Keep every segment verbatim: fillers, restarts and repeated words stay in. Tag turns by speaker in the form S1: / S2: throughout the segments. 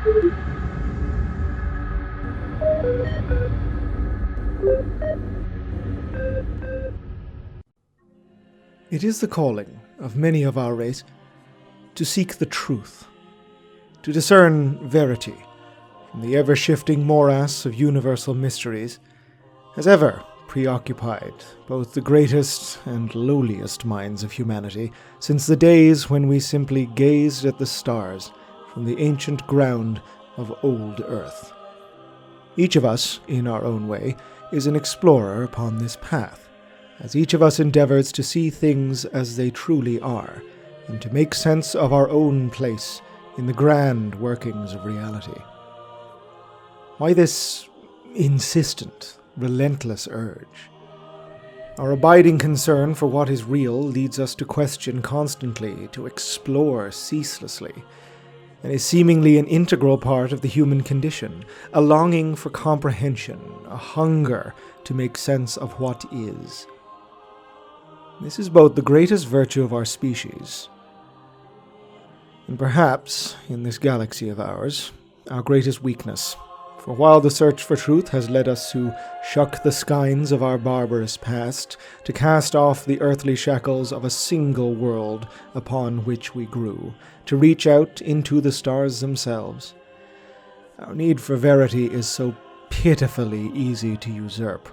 S1: It is the calling of many of our race to seek the truth, to discern verity from the ever-shifting morass of universal mysteries, has ever preoccupied both the greatest and lowliest minds of humanity since the days when we simply gazed at the stars from the ancient ground of old Earth. Each of us, in our own way, is an explorer upon this path, as each of us endeavors to see things as they truly are, and to make sense of our own place in the grand workings of reality. Why this insistent, relentless urge? Our abiding concern for what is real leads us to question constantly, to explore ceaselessly, and is seemingly an integral part of the human condition, a longing for comprehension, a hunger to make sense of what is. This is both the greatest virtue of our species, and perhaps, in this galaxy of ours, our greatest weakness. For while the search for truth has led us to shuck the skeins of our barbarous past, to cast off the earthly shackles of a single world upon which we grew, to reach out into the stars themselves, our need for verity is so pitifully easy to usurp.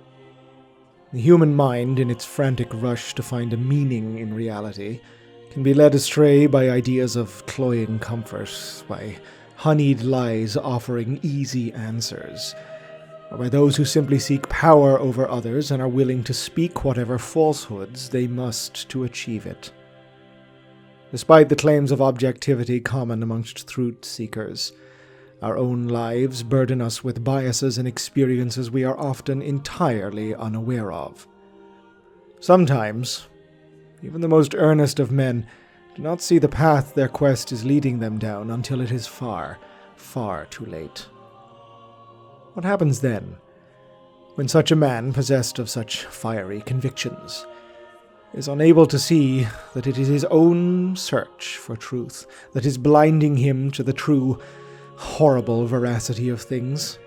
S1: The human mind, in its frantic rush to find a meaning in reality, can be led astray by ideas of cloying comfort, by honeyed lies offering easy answers, or by those who simply seek power over others and are willing to speak whatever falsehoods they must to achieve it. Despite the claims of objectivity common amongst truth seekers, our own lives burden us with biases and experiences we are often entirely unaware of. Sometimes, even the most earnest of men do not see the path their quest is leading them down until it is far, far too late. What happens then, when such a man, possessed of such fiery convictions, is unable to see that it is his own search for truth that is blinding him to the true, horrible veracity of things?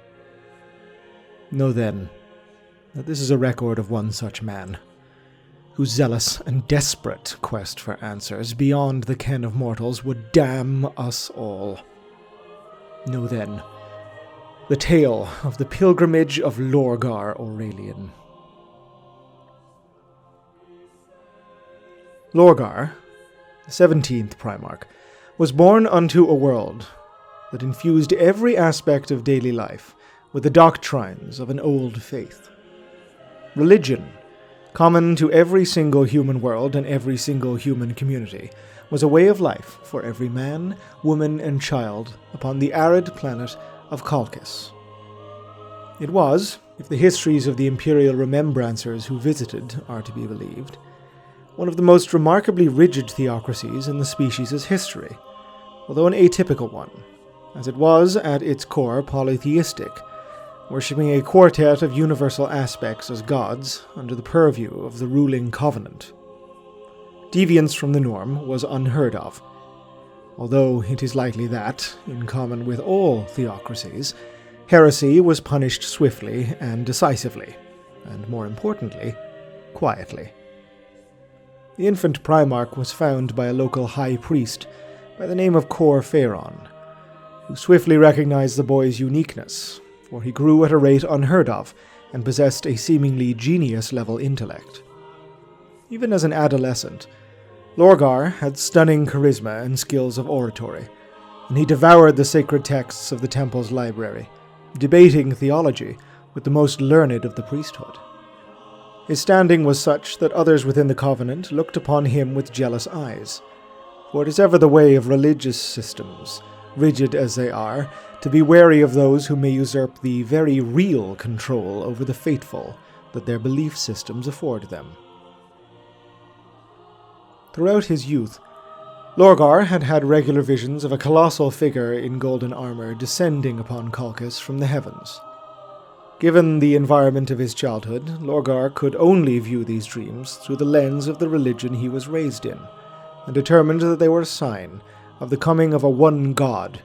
S1: Know then that this is a record of one such man, whose zealous and desperate quest for answers beyond the ken of mortals would damn us all. Know then the tale of the pilgrimage of Lorgar Aurelian. Lorgar, the seventeenth Primarch, was born unto a world that infused every aspect of daily life with the doctrines of an old faith. Religion, common to every single human world and every single human community, was a way of life for every man, woman, and child upon the arid planet of Kalkis. It was, if the histories of the Imperial Remembrancers who visited are to be believed, one of the most remarkably rigid theocracies in the species' history, although an atypical one, as it was at its core polytheistic, worshipping a quartet of universal aspects as gods under the purview of the ruling covenant. Deviance from the norm was unheard of, although it is likely that, in common with all theocracies, heresy was punished swiftly and decisively, and more importantly, quietly. The infant Primarch was found by a local high priest by the name of Cor Phaeron, who swiftly recognized the boy's uniqueness, for he grew at a rate unheard of and possessed a seemingly genius-level intellect. Even as an adolescent, Lorgar had stunning charisma and skills of oratory, and he devoured the sacred texts of the temple's library, debating theology with the most learned of the priesthood. His standing was such that others within the Covenant looked upon him with jealous eyes, for it is ever the way of religious systems, rigid as they are, to be wary of those who may usurp the very real control over the faithful that their belief systems afford them. Throughout his youth, Lorgar had had regular visions of a colossal figure in golden armor descending upon Kalkis from the heavens. Given the environment of his childhood, Lorgar could only view these dreams through the lens of the religion he was raised in, and determined that they were a sign of the coming of a one god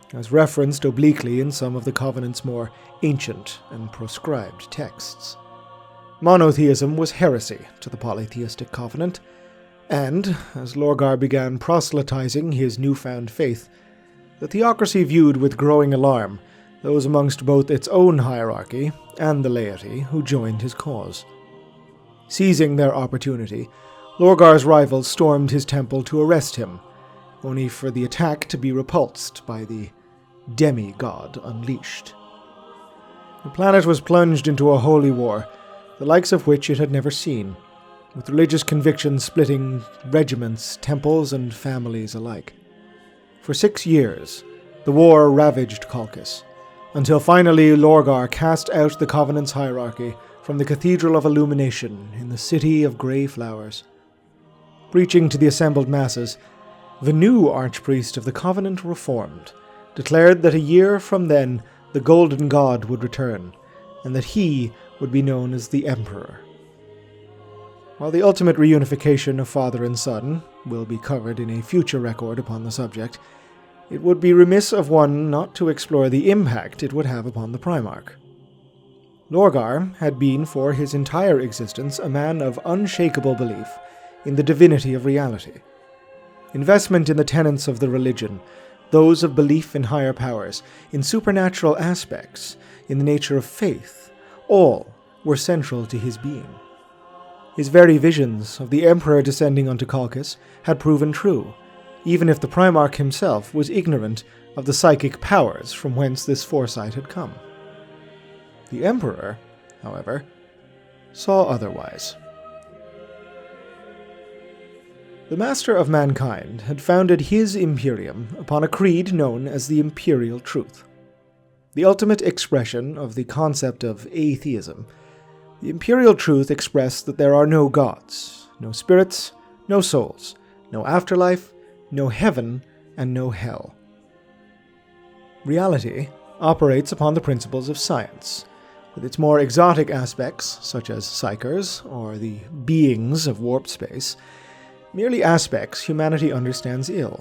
S1: as referenced obliquely in some of the Covenant's more ancient and proscribed texts. Monotheism was heresy to the polytheistic Covenant, and, as Lorgar began proselytizing his newfound faith, the theocracy viewed with growing alarm those amongst both its own hierarchy and the laity who joined his cause. Seizing their opportunity, Lorgar's rivals stormed his temple to arrest him, only for the attack to be repulsed by the demigod unleashed. The planet was plunged into a holy war, the likes of which it had never seen, with religious convictions splitting regiments, temples, and families alike. For six years, the war ravaged Colchis, until finally Lorgar cast out the Covenant's hierarchy from the Cathedral of Illumination in the City of Grey Flowers. Preaching to the assembled masses, the new Archpriest of the Covenant reformed, declared that a year from then the Golden God would return, and that he would be known as the Emperor. While the ultimate reunification of father and son will be covered in a future record upon the subject, it would be remiss of one not to explore the impact it would have upon the Primarch. Lorgar had been for his entire existence a man of unshakable belief in the divinity of reality. Investment in the tenets of the religion, those of belief in higher powers, in supernatural aspects, in the nature of faith, all were central to his being. His very visions of the Emperor descending onto Colchis had proven true, even if the Primarch himself was ignorant of the psychic powers from whence this foresight had come. The Emperor, however, saw otherwise. The Master of Mankind had founded his Imperium upon a creed known as the Imperial Truth. The ultimate expression of the concept of atheism, the Imperial Truth expressed that there are no gods, no spirits, no souls, no afterlife, no heaven, and no hell. Reality operates upon the principles of science, with its more exotic aspects, such as psychers, or the beings of warped space, merely aspects humanity understands ill.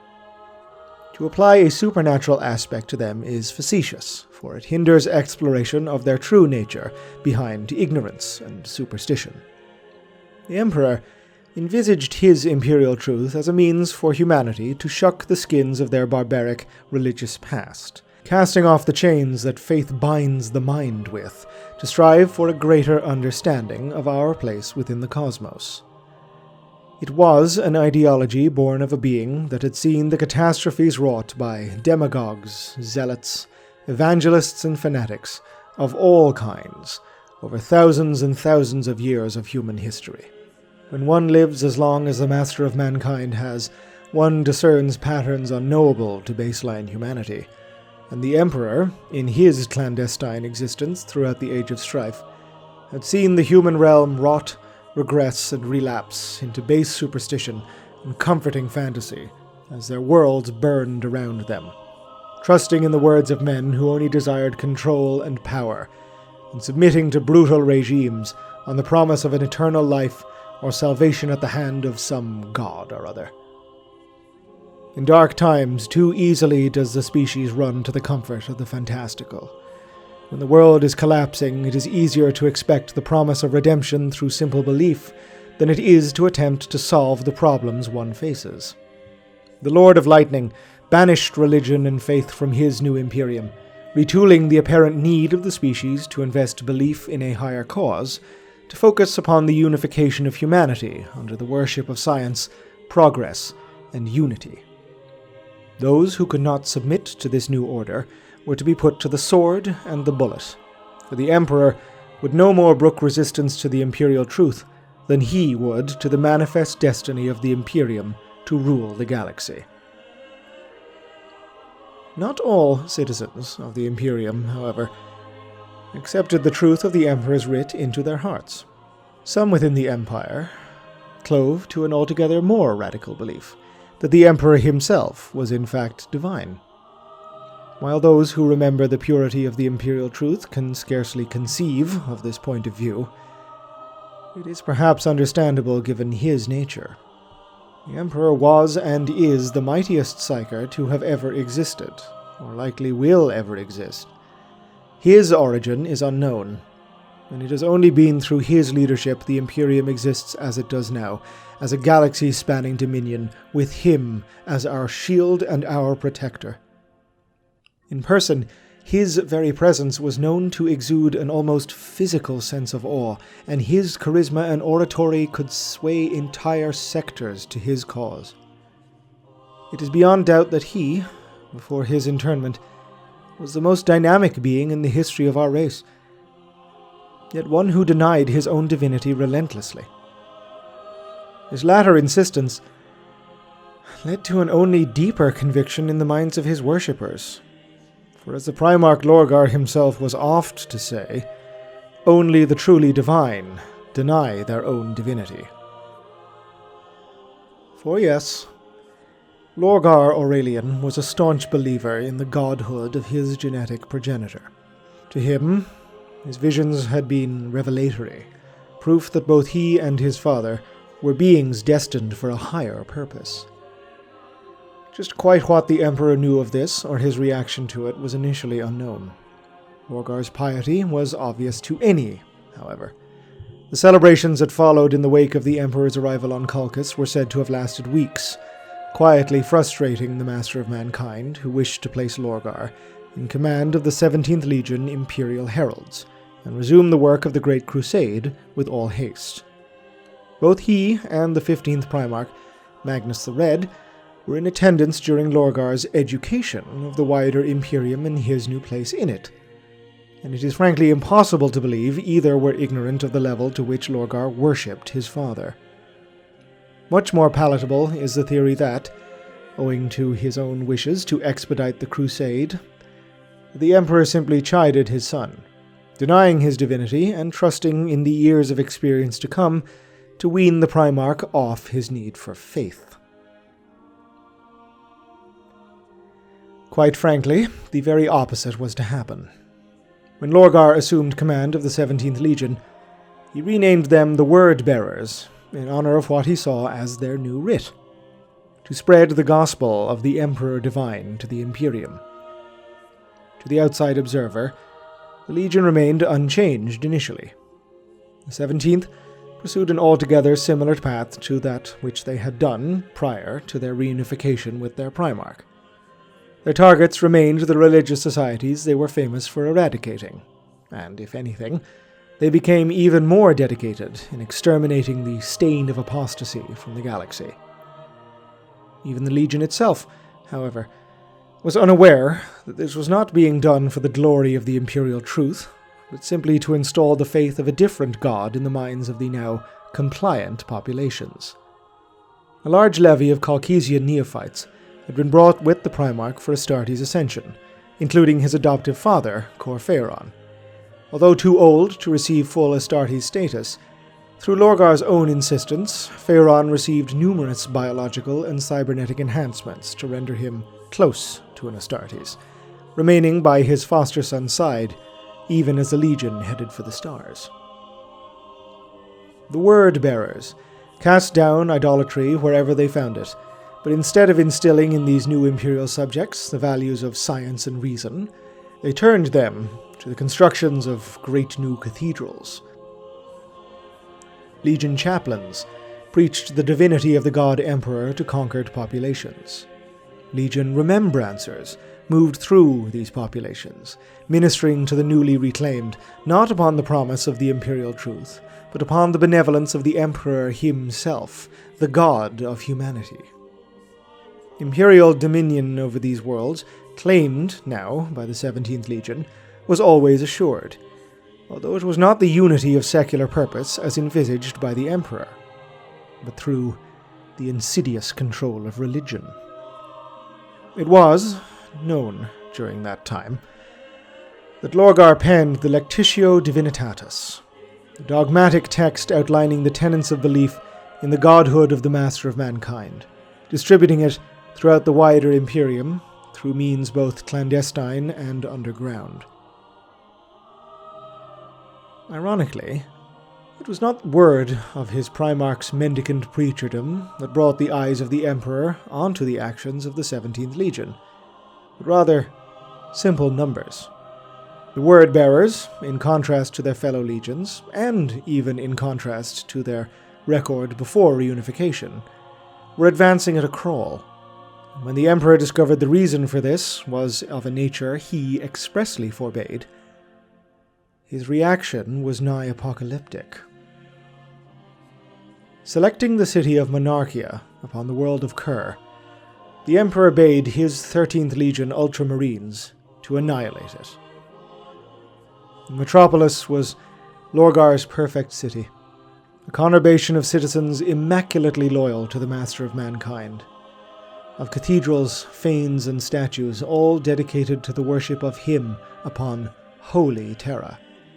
S1: To apply a supernatural aspect to them is facetious, for it hinders exploration of their true nature behind ignorance and superstition. The Emperor envisaged his imperial truth as a means for humanity to shuck the skins of their barbaric religious past, casting off the chains that faith binds the mind with, to strive for a greater understanding of our place within the cosmos. It was an ideology born of a being that had seen the catastrophes wrought by demagogues, zealots, evangelists, and fanatics of all kinds over thousands and thousands of years of human history. When one lives as long as the Master of Mankind has, one discerns patterns unknowable to baseline humanity, and the Emperor, in his clandestine existence throughout the Age of Strife, had seen the human realm rot, regress, and relapse into base superstition and comforting fantasy as their worlds burned around them, trusting in the words of men who only desired control and power, and submitting to brutal regimes on the promise of an eternal life or salvation at the hand of some god or other. In dark times, too easily does the species run to the comfort of the fantastical. When the world is collapsing, it is easier to expect the promise of redemption through simple belief than it is to attempt to solve the problems one faces. The Lord of Lightning banished religion and faith from his new Imperium, retooling the apparent need of the species to invest belief in a higher cause, to focus upon the unification of humanity under the worship of science, progress, and unity. Those who could not submit to this new order were to be put to the sword and the bullet, for the Emperor would no more brook resistance to the imperial truth than he would to the manifest destiny of the Imperium to rule the galaxy. Not all citizens of the Imperium, however, accepted the truth of the Emperor's writ into their hearts. Some within the Empire clove to an altogether more radical belief that the Emperor himself was in fact divine. While those who remember the purity of the imperial truth can scarcely conceive of this point of view, it is perhaps understandable given his nature. The Emperor was and is the mightiest psyker to have ever existed, or likely will ever exist. His origin is unknown, and it has only been through his leadership the Imperium exists as it does now, as a galaxy-spanning dominion, with him as our shield and our protector. In person, his very presence was known to exude an almost physical sense of awe, and his charisma and oratory could sway entire sectors to his cause. It is beyond doubt that he, before his internment, was the most dynamic being in the history of our race, yet one who denied his own divinity relentlessly. His latter insistence led to an only deeper conviction in the minds of his worshippers. For as the Primarch Lorgar himself was oft to say, only the truly divine deny their own divinity. For yes, Lorgar Aurelian was a staunch believer in the godhood of his genetic progenitor. To him, his visions had been revelatory, proof that both he and his father were beings destined for a higher purpose. Just quite what the Emperor knew of this, or his reaction to it, was initially unknown. Lorgar's piety was obvious to any, however. The celebrations that followed in the wake of the Emperor's arrival on Colchis were said to have lasted weeks, quietly frustrating the Master of Mankind, who wished to place Lorgar in command of the seventeenth Legion Imperial Heralds, and resume the work of the Great Crusade with all haste. Both he and the fifteenth Primarch, Magnus the Red, were in attendance during Lorgar's education of the wider Imperium and his new place in it, and it is frankly impossible to believe either were ignorant of the level to which Lorgar worshipped his father. Much more palatable is the theory that, owing to his own wishes to expedite the crusade, the Emperor simply chided his son, denying his divinity and trusting in the years of experience to come to wean the Primarch off his need for faith. Quite frankly, the very opposite was to happen. When Lorgar assumed command of the seventeenth Legion, he renamed them the Word-Bearers, in honor of what he saw as their new writ, to spread the gospel of the Emperor Divine to the Imperium. To the outside observer, the Legion remained unchanged initially. The seventeenth pursued an altogether similar path to that which they had done prior to their reunification with their Primarch. Their targets remained the religious societies they were famous for eradicating, and, if anything, they became even more dedicated in exterminating the stain of apostasy from the galaxy. Even the Legion itself, however, was unaware that this was not being done for the glory of the imperial truth, but simply to install the faith of a different god in the minds of the now compliant populations. A large levy of Colchisian neophytes had been brought with the Primarch for Astartes' ascension, including his adoptive father, Cor Phaeron. Although too old to receive full Astartes status, through Lorgar's own insistence, Phaeron received numerous biological and cybernetic enhancements to render him close to an Astartes, remaining by his foster son's side, even as the Legion headed for the stars. The Word-Bearers cast down idolatry wherever they found it, but instead of instilling in these new imperial subjects the values of science and reason, they turned them to the constructions of great new cathedrals. Legion chaplains preached the divinity of the god Emperor to conquered populations. Legion remembrancers moved through these populations, ministering to the newly reclaimed, not upon the promise of the imperial truth, but upon the benevolence of the Emperor himself, the god of humanity. Imperial dominion over these worlds, claimed now by the seventeenth Legion, was always assured, although it was not the unity of secular purpose as envisaged by the Emperor, but through the insidious control of religion. It was known during that time that Lorgar penned the Lectitio Divinitatis, the dogmatic text outlining the tenets of belief in the godhood of the Master of Mankind, distributing it throughout the wider Imperium through means both clandestine and underground. Ironically, it was not word of his Primarch's mendicant preacherdom that brought the eyes of the Emperor onto the actions of the seventeenth Legion, but rather simple numbers. The Word-bearers, in contrast to their fellow legions, and even in contrast to their record before reunification, were advancing at a crawl. When the Emperor discovered the reason for this was of a nature he expressly forbade, his reaction was nigh apocalyptic. Selecting the city of Monarchia upon the world of Kur, the Emperor bade his thirteenth Legion Ultramarines to annihilate it. The metropolis was Lorgar's perfect city, a conurbation of citizens immaculately loyal to the Master of Mankind, of cathedrals, fanes, and statues, all dedicated to the worship of him upon holy Terra.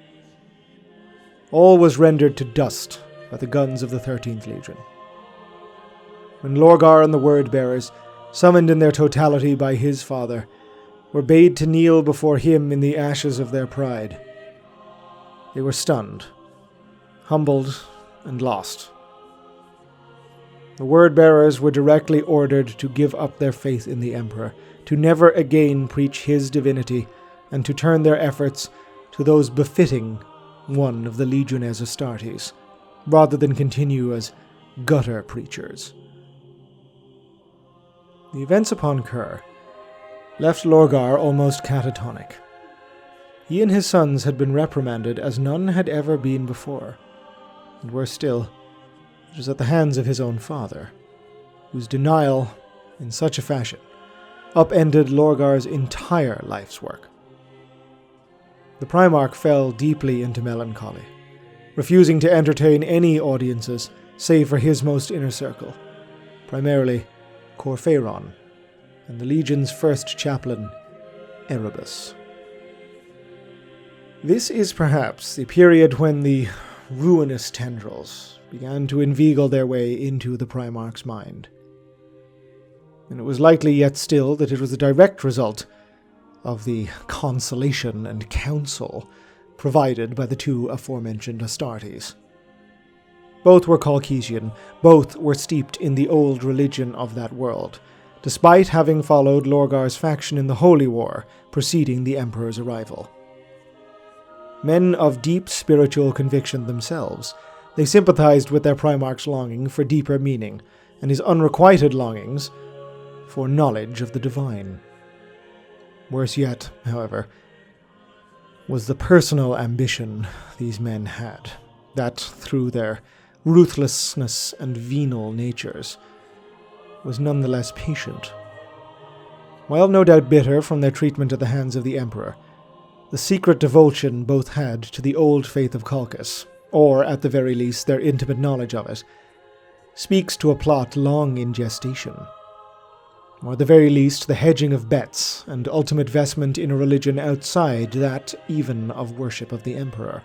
S1: All was rendered to dust by the guns of the thirteenth Legion. When Lorgar and the Word-bearers, summoned in their totality by his father, were bade to kneel before him in the ashes of their pride, they were stunned, humbled, and lost. The Word-bearers were directly ordered to give up their faith in the Emperor, to never again preach his divinity, and to turn their efforts to those befitting one of the Legiones Astartes, rather than continue as gutter preachers. The events upon Kur left Lorgar almost catatonic. He and his sons had been reprimanded as none had ever been before, and worse still, it was at the hands of his own father, whose denial, in such a fashion, upended Lorgar's entire life's work. The Primarch fell deeply into melancholy, refusing to entertain any audiences save for his most inner circle, primarily Kor Phaeron and the Legion's first chaplain, Erebus. This is perhaps the period when the ruinous tendrils began to inveigle their way into the Primarch's mind. And it was likely yet still that it was a direct result of the consolation and counsel provided by the two aforementioned Astartes. Both were Caucasian, both were steeped in the old religion of that world, despite having followed Lorgar's faction in the Holy War preceding the Emperor's arrival. Men of deep spiritual conviction themselves, they sympathized with their Primarch's longing for deeper meaning, and his unrequited longings for knowledge of the divine. Worse yet, however, was the personal ambition these men had, that, through their ruthlessness and venal natures, was nonetheless patient. While no doubt bitter from their treatment at the hands of the Emperor, the secret devotion both had to the old faith of Calchas, or at the very least their intimate knowledge of it, speaks to a plot long in gestation. Or at the very least the hedging of bets and ultimate vestment in a religion outside that even of worship of the Emperor.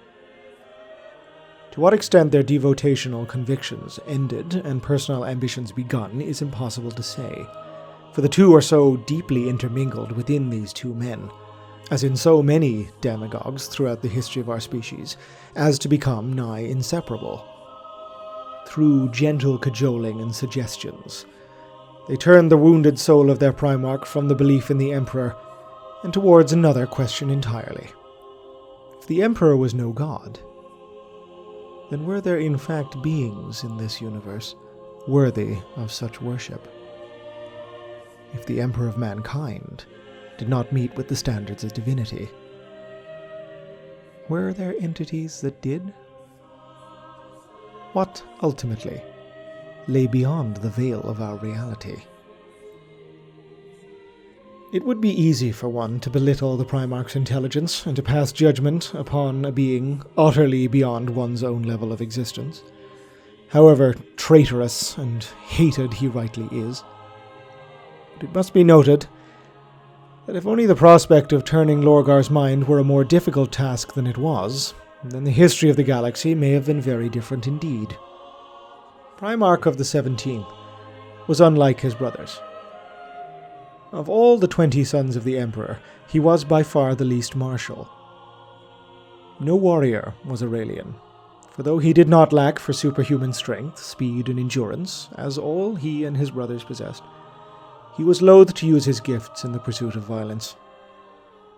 S1: To what extent their devotional convictions ended and personal ambitions begun is impossible to say, for the two are so deeply intermingled within these two men, as in so many demagogues throughout the history of our species, as to become nigh inseparable. Through gentle cajoling and suggestions, they turned the wounded soul of their Primarch from the belief in the Emperor and towards another question entirely. If the Emperor was no god, then were there in fact beings in this universe worthy of such worship? If the Emperor of mankind did not meet with the standards of divinity, were there entities that did? What, ultimately, lay beyond the veil of our reality? It would be easy for one to belittle the Primarch's intelligence and to pass judgment upon a being utterly beyond one's own level of existence, however traitorous and hated he rightly is. But it must be noted that if only the prospect of turning Lorgar's mind were a more difficult task than it was, then the history of the galaxy may have been very different indeed. Primarch of the Seventeenth was unlike his brothers. Of all the twenty sons of the Emperor, he was by far the least martial. No warrior was Aurelian, for though he did not lack for superhuman strength, speed, and endurance, as all he and his brothers possessed, he was loath to use his gifts in the pursuit of violence.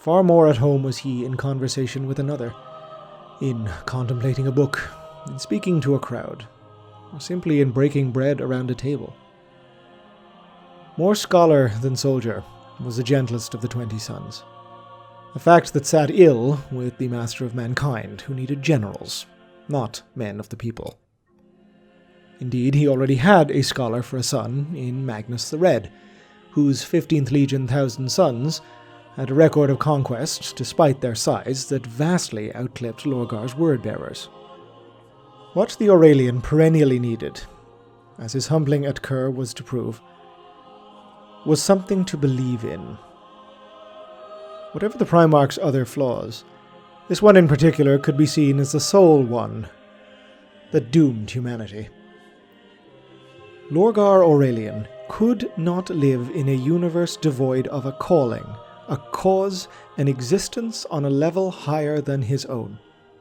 S1: Far more at home was he in conversation with another, in contemplating a book, in speaking to a crowd, or simply in breaking bread around a table. More scholar than soldier was the gentlest of the twenty sons, a fact that sat ill with the master of mankind, who needed generals, not men of the people. Indeed, he already had a scholar for a son in Magnus the Red, whose fifteenth Legion Thousand Sons had a record of conquest, despite their size, that vastly outclipped Lorgar's word-bearers. What the Aurelian perennially needed, as his humbling at Kerr was to prove, was something to believe in. Whatever the Primarch's other flaws, this one in particular could be seen as the sole one that doomed humanity. Lorgar Aurelian could not live in a universe devoid of a calling, a cause, an existence on a level higher than his own.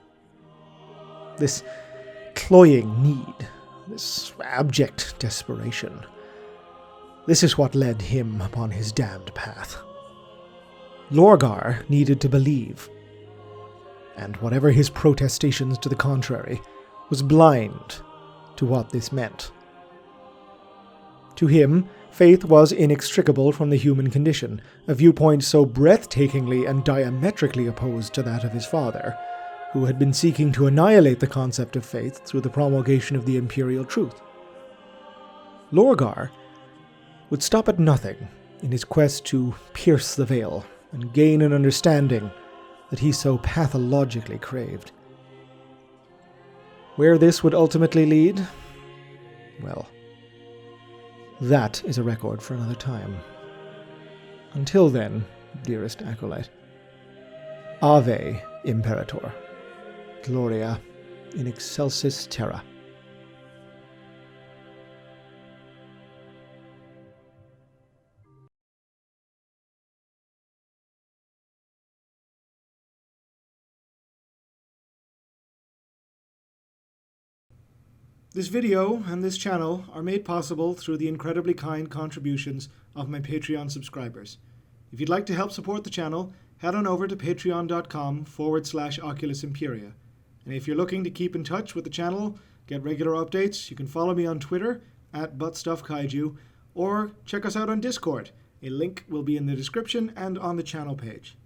S1: This cloying need, this abject desperation, this is what led him upon his damned path. Lorgar needed to believe, and whatever his protestations to the contrary, was blind to what this meant. To him, faith was inextricable from the human condition, a viewpoint so breathtakingly and diametrically opposed to that of his father, who had been seeking to annihilate the concept of faith through the promulgation of the imperial truth. Lorgar would stop at nothing in his quest to pierce the veil and gain an understanding that he so pathologically craved. Where this would ultimately lead? Well, that is a record for another time. Until then, dearest acolyte, Ave Imperator, Gloria in excelsis terra. This video and this channel are made possible through the incredibly kind contributions of my Patreon subscribers. If you'd like to help support the channel, head on over to patreon.com forward slash Oculus Imperia. And if you're looking to keep in touch with the channel, get regular updates, you can follow me on Twitter at ButtStuffKaiju, or check us out on Discord. A link will be in the description and on the channel page.